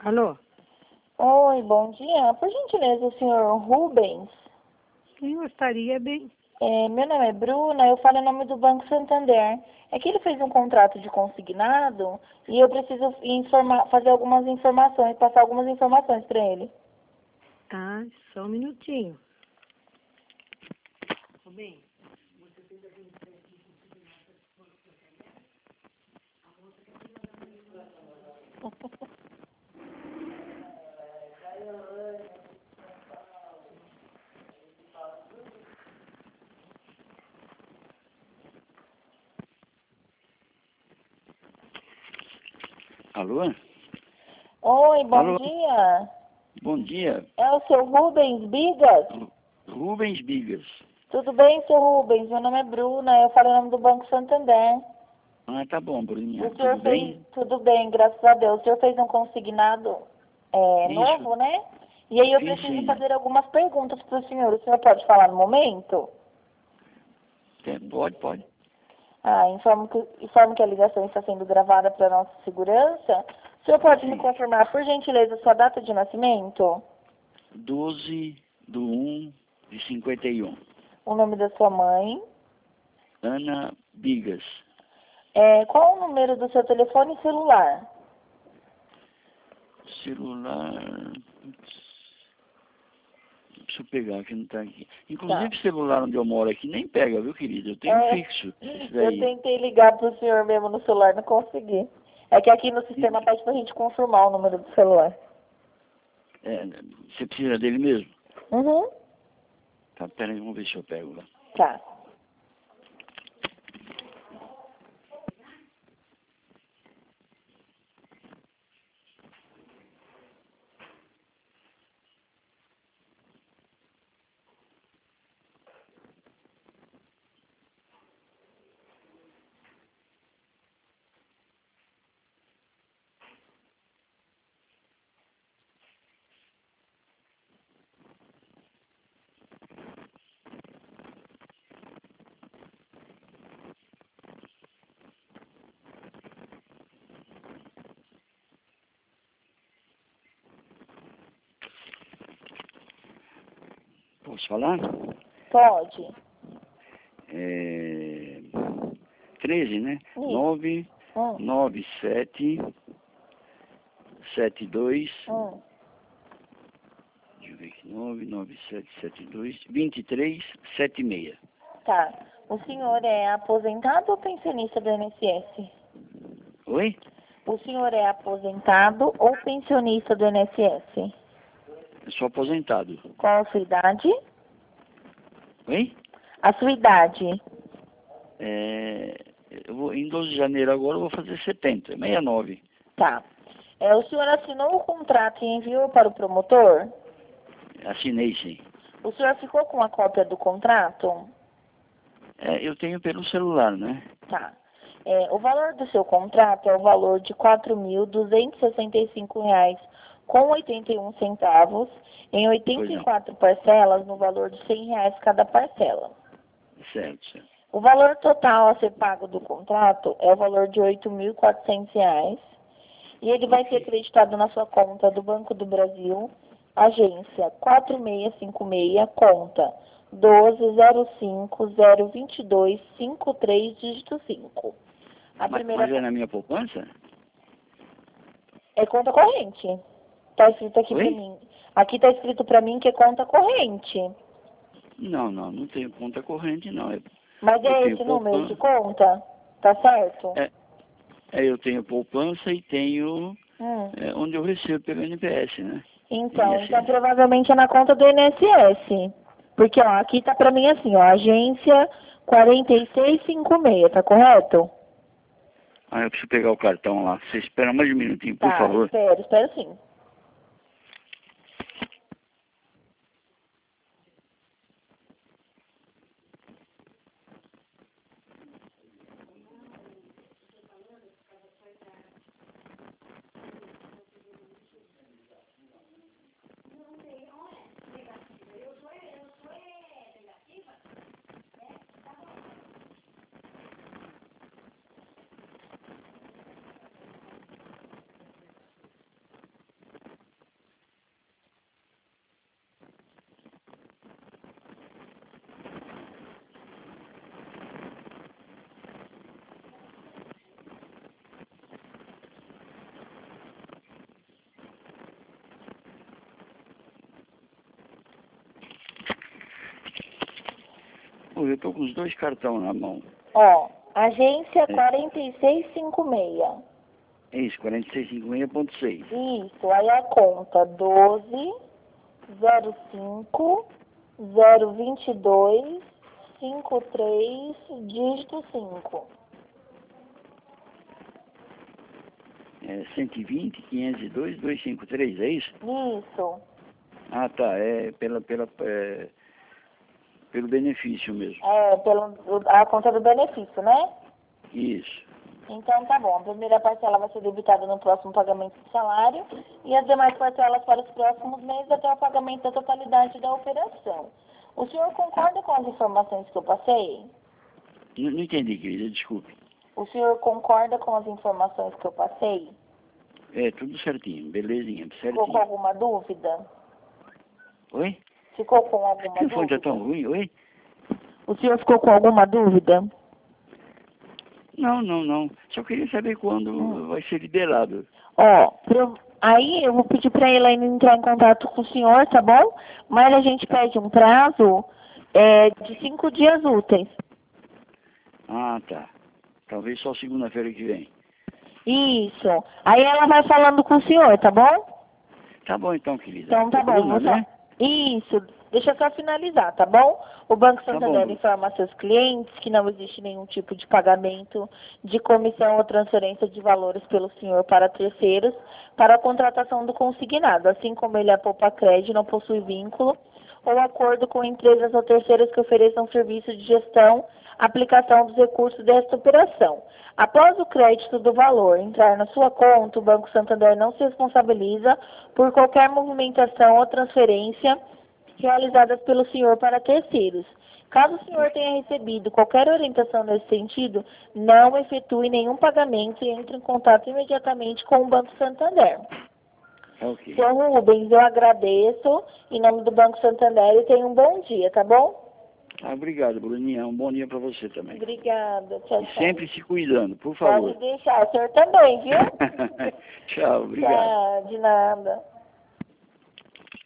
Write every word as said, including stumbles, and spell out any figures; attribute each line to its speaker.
Speaker 1: Alô?
Speaker 2: Oi, bom dia. Por gentileza, o senhor Rubens?
Speaker 1: Quem gostaria bem?
Speaker 2: É, meu nome é Bruna, eu falo em nome do Banco Santander. É que ele fez um contrato de consignado e eu preciso informar, fazer algumas informações, passar algumas informações para ele.
Speaker 1: Tá, só um minutinho. Ô, bem, você fez a
Speaker 3: Alô?
Speaker 2: Oi, bom
Speaker 3: Alô?
Speaker 2: dia.
Speaker 3: Bom dia.
Speaker 2: É o seu Rubens Bigas?
Speaker 3: Ru- Rubens Bigas.
Speaker 2: Tudo bem, seu Rubens? Meu nome é Bruna, eu falo em nome do Banco Santander.
Speaker 3: Ah, tá bom, Bruninha.
Speaker 2: O senhor
Speaker 3: Tudo
Speaker 2: fez,
Speaker 3: bem?
Speaker 2: tudo bem, graças a Deus. O senhor fez um consignado é,
Speaker 3: Isso.
Speaker 2: novo, né? E aí eu
Speaker 3: Sim,
Speaker 2: preciso
Speaker 3: sim.
Speaker 2: fazer algumas perguntas para o senhor. O senhor pode falar no momento?
Speaker 3: É, pode, pode.
Speaker 2: Ah, informo que, informo que a ligação está sendo gravada para nossa segurança. O senhor pode me
Speaker 3: Sim.
Speaker 2: confirmar, por gentileza, sua data de nascimento?
Speaker 3: doze de um de cinquenta e um.
Speaker 2: O nome da sua mãe?
Speaker 3: Ana Bigas.
Speaker 2: É, qual o número do seu telefone celular?
Speaker 3: Celular. Putz. Deixa eu pegar que não tá aqui. Inclusive,
Speaker 2: Tá.
Speaker 3: o celular onde eu moro aqui nem pega, viu, querido? Eu tenho um
Speaker 2: É,
Speaker 3: fixo. Esse
Speaker 2: eu
Speaker 3: daí.
Speaker 2: tentei ligar para o senhor mesmo no celular, não consegui. É que aqui no sistema
Speaker 3: Isso.
Speaker 2: pede para a gente confirmar o número do celular.
Speaker 3: É, você precisa dele mesmo?
Speaker 2: Uhum.
Speaker 3: Tá, peraí, vamos ver se eu pego lá.
Speaker 2: Tá.
Speaker 3: Posso falar?
Speaker 2: Pode.
Speaker 3: É... treze, né?
Speaker 2: Isso.
Speaker 3: nove
Speaker 2: Hum.
Speaker 3: nove sete sete dois.
Speaker 2: Hum.
Speaker 3: Deixa eu ver aqui. nove nove sete sete dois vinte e três setenta e seis.
Speaker 2: Tá. O senhor é aposentado ou pensionista do I N S S?
Speaker 3: Oi?
Speaker 2: O senhor é aposentado ou pensionista do I N S S?
Speaker 3: Eu sou aposentado.
Speaker 2: Qual a sua idade?
Speaker 3: Oi?
Speaker 2: A sua idade?
Speaker 3: É... Eu vou, em doze de janeiro agora eu vou fazer setenta, sessenta e nove.
Speaker 2: Tá. É, o senhor assinou o contrato e enviou para o promotor?
Speaker 3: Assinei, sim.
Speaker 2: O senhor ficou com a cópia do contrato?
Speaker 3: É, eu tenho pelo celular, né?
Speaker 2: Tá. É, o valor do seu contrato é o valor de quatro mil duzentos e sessenta e cinco reais com oitenta e um centavos em oitenta
Speaker 3: Pois
Speaker 2: e
Speaker 3: não.
Speaker 2: quatro parcelas no valor de cem reais cada parcela.
Speaker 3: Certo, certo.
Speaker 2: O valor total a ser pago do contrato é o valor de oito mil e quatrocentos reais e ele vai ser
Speaker 3: Ok.
Speaker 2: acreditado na sua conta do Banco do Brasil, agência quatro seis cinco seis, conta doze zero cinco zero dois dois cinco três, dígito cinco. A
Speaker 3: Mas,
Speaker 2: primeira
Speaker 3: mas é na minha poupança?
Speaker 2: é conta corrente. Tá escrito aqui pra
Speaker 3: Oi?
Speaker 2: mim. Aqui tá escrito pra mim que é conta corrente.
Speaker 3: Não, não, não tenho conta corrente, não. Eu,
Speaker 2: Mas
Speaker 3: eu
Speaker 2: é
Speaker 3: tenho
Speaker 2: esse número de
Speaker 3: poupança.
Speaker 2: conta? Tá certo?
Speaker 3: É, é, eu tenho poupança e tenho
Speaker 2: Hum.
Speaker 3: é, onde eu recebo pelo N P S, né?
Speaker 2: Então, então
Speaker 3: I N S S.
Speaker 2: provavelmente é na conta do I N S S. Porque, ó, aqui tá pra mim assim, ó, agência quatro seis cinco seis, tá correto?
Speaker 3: Ah, eu preciso pegar o cartão lá. Você espera mais um minutinho, por
Speaker 2: Tá,
Speaker 3: favor.
Speaker 2: espero, espero sim.
Speaker 3: Pô, eu tô com os dois cartões na mão.
Speaker 2: Ó, agência
Speaker 3: É.
Speaker 2: quarenta e seis cinquenta e seis.
Speaker 3: É isso, quarenta e seis cinquenta e seis ponto seis.
Speaker 2: Isso, aí a conta doze, zero cinco, zero vinte e dois, cinquenta e três, dígito cinco.
Speaker 3: É cento e vinte, quinhentos e dois, duzentos e cinquenta e três, é isso?
Speaker 2: Isso.
Speaker 3: Ah, tá, é pela, pela, é, pelo benefício mesmo.
Speaker 2: É, pelo, a conta do benefício, né?
Speaker 3: Isso.
Speaker 2: Então tá bom. A primeira parcela vai ser debitada no próximo pagamento do salário e as demais parcelas para os próximos meses até o pagamento da totalidade da operação. O senhor concorda com as informações que eu passei?
Speaker 3: Não, não entendi, querida, desculpe.
Speaker 2: O senhor concorda com as informações que eu passei?
Speaker 3: É, tudo certinho, belezinha,
Speaker 2: Ficou com
Speaker 3: certinho.
Speaker 2: alguma dúvida?
Speaker 3: Oi?
Speaker 2: Ficou com
Speaker 3: O
Speaker 2: alguma
Speaker 3: telefone tá
Speaker 2: dúvida?
Speaker 3: tão ruim, oi?
Speaker 2: O senhor ficou com alguma dúvida?
Speaker 3: Não, não, não. Só queria saber quando
Speaker 2: Hum.
Speaker 3: vai ser liberado.
Speaker 2: Ó, pro- aí eu vou pedir para ela entrar em contato com o senhor, tá bom? Mas a gente pede um prazo é, de cinco dias úteis.
Speaker 3: Ah, tá. Talvez só segunda-feira que vem.
Speaker 2: Isso. Aí ela vai falando com o senhor, tá bom?
Speaker 3: Tá bom então, querida.
Speaker 2: Então tá
Speaker 3: É
Speaker 2: bom.
Speaker 3: Bruna,
Speaker 2: Vou só...
Speaker 3: né?
Speaker 2: Isso. Deixa eu só finalizar, tá bom? O Banco
Speaker 3: Tá bom,
Speaker 2: Santander
Speaker 3: Bruna.
Speaker 2: informa a seus clientes que não existe nenhum tipo de pagamento de comissão ou transferência de valores pelo senhor para terceiros para a contratação do consignado, assim como ele é poupa crédito, não possui vínculo ou acordo com empresas ou terceiros que ofereçam serviço de gestão, aplicação dos recursos desta operação. Após o crédito do valor entrar na sua conta, o Banco Santander não se responsabiliza por qualquer movimentação ou transferência realizadas pelo senhor para terceiros. Caso o senhor tenha recebido qualquer orientação nesse sentido, não efetue nenhum pagamento e entre em contato imediatamente com o Banco Santander.
Speaker 3: Tá ok.
Speaker 2: Senhor Rubens, eu agradeço em nome do Banco Santander e tenha um bom dia, tá bom?
Speaker 3: Ah, obrigado, Bruninha. Um bom dia pra você também.
Speaker 2: Obrigada. Tchau,
Speaker 3: E
Speaker 2: tchau.
Speaker 3: sempre se cuidando, por
Speaker 2: Pode
Speaker 3: favor.
Speaker 2: deixar. O senhor também, viu?
Speaker 3: Tchau, obrigado.
Speaker 2: Tchau, de nada.